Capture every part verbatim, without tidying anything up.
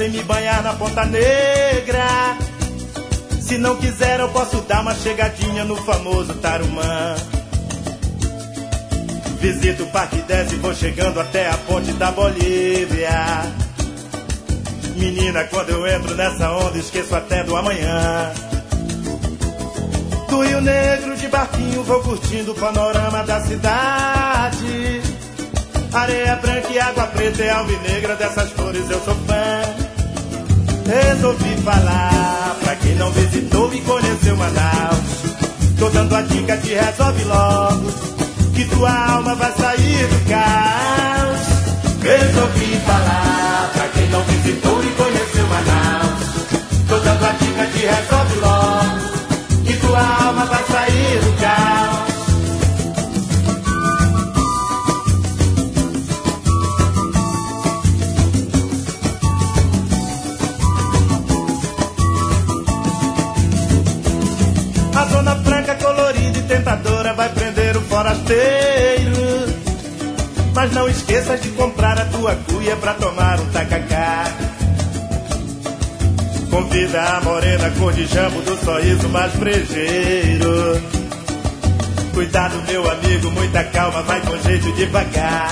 em me banhar na Ponta Negra. Se não quiser eu posso dar uma chegadinha no famoso Tarumã. Visito o Parque dez e vou chegando até a ponte da Bolívia. Menina, quando eu entro nessa onda esqueço até do amanhã. Do Rio Negro de barquinho vou curtindo o panorama da cidade. Areia branca e água preta e alvinegra, dessas cores eu sou fã. Resolvi falar pra quem não visitou e conheceu Manaus. Tô dando a dica, te resolve logo, que tua alma vai sair do caos. Resolvi falar pra quem não visitou e conheceu Manaus. Tô dando a dica, te resolve logo, que tua alma vai sair do caos. A Zona Franca colorida e tentadora vai prender o forasteiro. Mas não esqueças de comprar a tua cuia pra tomar um tacacá. Convida a morena cor de jambo do sorriso mais brejeiro. Cuidado meu amigo, muita calma, vai com jeito devagar.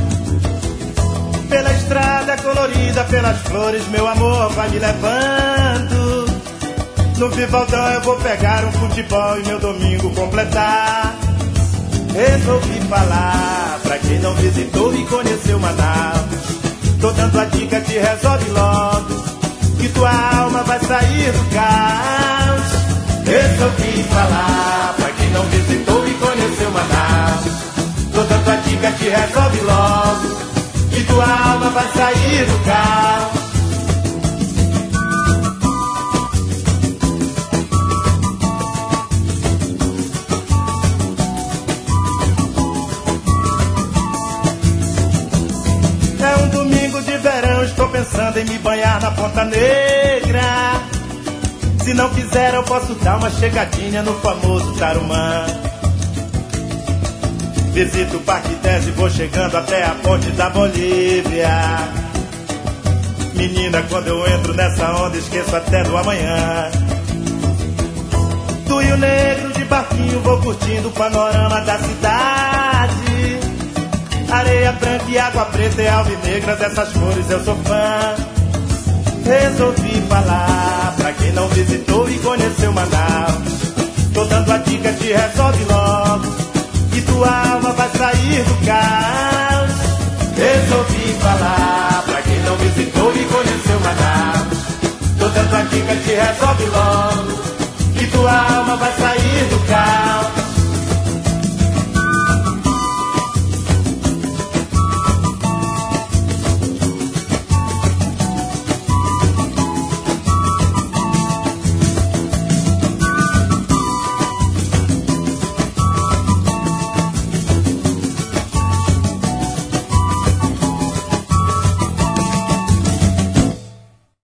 Pela estrada colorida, pelas flores, meu amor vai me levando. No Vivaldão eu vou pegar um futebol e meu domingo completar. Resolvi falar pra quem não visitou e conheceu Manaus. Tô dando a dica, te resolve logo, que tua alma vai sair do caos. Resolvi falar pra quem não visitou e conheceu Manaus. Tô dando a dica, te resolve logo, que tua alma vai sair do caos. É um domingo de verão, estou pensando em me banhar na Ponta Negra. Se não quiser eu posso dar uma chegadinha no famoso Tarumã. Visito o Parque dez e vou chegando até a ponte da Bolívia. Menina, quando eu entro nessa onda esqueço até do amanhã. Do Rio Negro de barquinho vou curtindo o panorama da cidade. Areia branca e água preta e alvinegra, dessas cores eu sou fã. Resolvi falar pra quem não visitou e conheceu Manaus. Tô dando a dica, te resolve logo, que tua alma vai sair do caos. Resolvi falar pra quem não visitou e conheceu Manaus. Tô dando a dica, te resolve logo, que tua alma vai sair do caos.